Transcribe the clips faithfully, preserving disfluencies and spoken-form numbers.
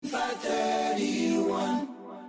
five thirty-one.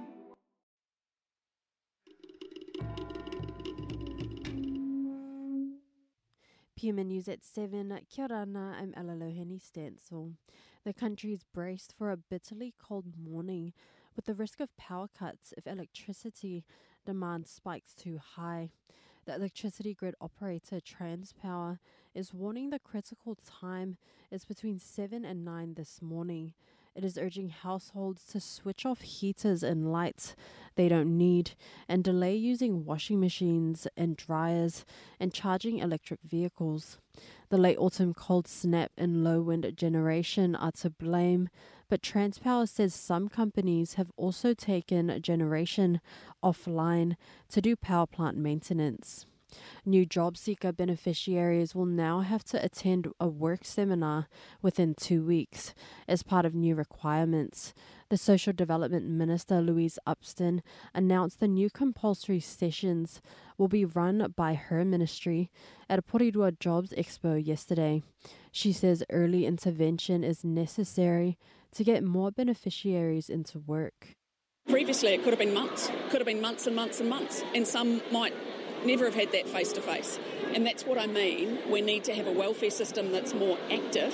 P M News at seven. Kia ora, I'm Alalohini Stansel. The country is braced for a bitterly cold morning with the risk of power cuts if electricity demand spikes too high. The electricity grid operator Transpower is warning the critical time is between seven and nine this morning. It is urging households to switch off heaters and lights they don't need and delay using washing machines and dryers and charging electric vehicles. The late autumn cold snap and low wind generation are to blame, but Transpower says some companies have also taken generation offline to do power plant maintenance. New job seeker beneficiaries will now have to attend a work seminar within two weeks as part of new requirements. The Social Development Minister, Louise Upston, announced the new compulsory sessions will be run by her ministry at a Porirua Jobs Expo yesterday. She says early intervention is necessary to get more beneficiaries into work. Previously, it could have been months, could have been months and months and months, and some might never have had that face-to-face. And that's what I mean. We need to have a welfare system that's more active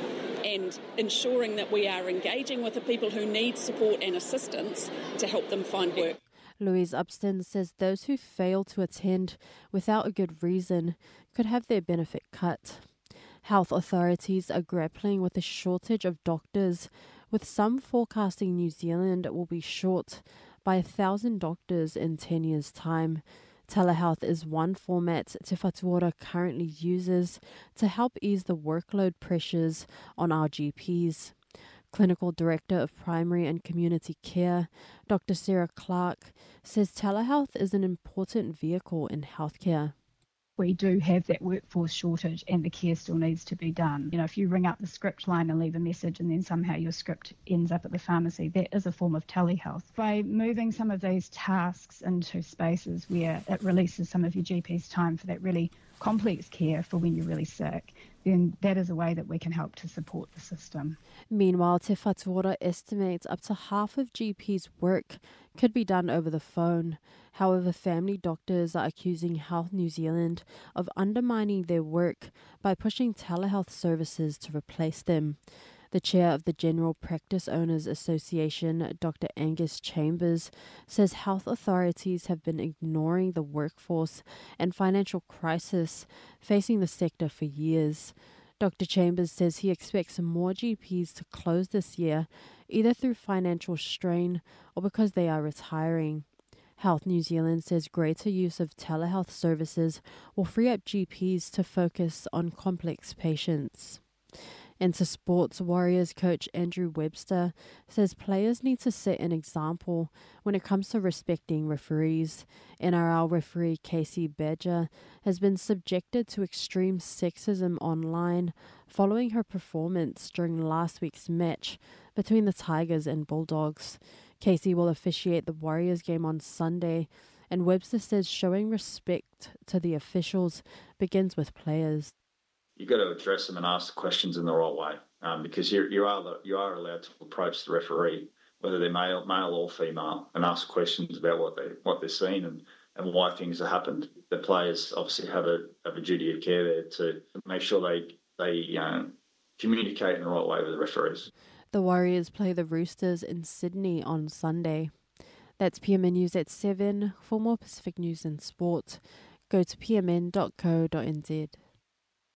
and ensuring that we are engaging with the people who need support and assistance to help them find work. Louise Upston says those who fail to attend without a good reason could have their benefit cut. Health authorities are grappling with a shortage of doctors, with some forecasting New Zealand will be short by a thousand doctors in ten years' time. Telehealth is one format Te Whatuora currently uses to help ease the workload pressures on our G Ps. Clinical Director of Primary and Community Care, Doctor Sarah Clark, says telehealth is an important vehicle in healthcare. We do have that workforce shortage and the care still needs to be done. You know, if you ring up the script line and leave a message and then somehow your script ends up at the pharmacy, that is a form of telehealth. By moving some of these tasks into spaces where it releases some of your G P's time for that really complex care for when you're really sick, then that is a way that we can help to support the system. Meanwhile, Te Whatuora estimates up to half of G Ps' work could be done over the phone. However, family doctors are accusing Health New Zealand of undermining their work by pushing telehealth services to replace them. The chair of the General Practice Owners Association, Doctor Angus Chambers, says health authorities have been ignoring the workforce and financial crisis facing the sector for years. Doctor Chambers says he expects more G Ps to close this year, either through financial strain or because they are retiring. Health New Zealand says greater use of telehealth services will free up G Ps to focus on complex patients. Into sports, Warriors coach Andrew Webster says players need to set an example when it comes to respecting referees. N R L referee Casey Badger has been subjected to extreme sexism online following her performance during last week's match between the Tigers and Bulldogs. Casey will officiate the Warriors game on Sunday, and Webster says showing respect to the officials begins with players. You've got to address them and ask the questions in the right way, um, because you you are you are allowed to approach the referee, whether they're male, male or female, and ask questions about what they what they're seeing and, and why things have happened. The players obviously have a have a duty of care there to make sure they they um, communicate in the right way with the referees. The Warriors play the Roosters in Sydney on Sunday. That's P M N News at seven. For more Pacific news and sport, go to p m n dot co dot n z.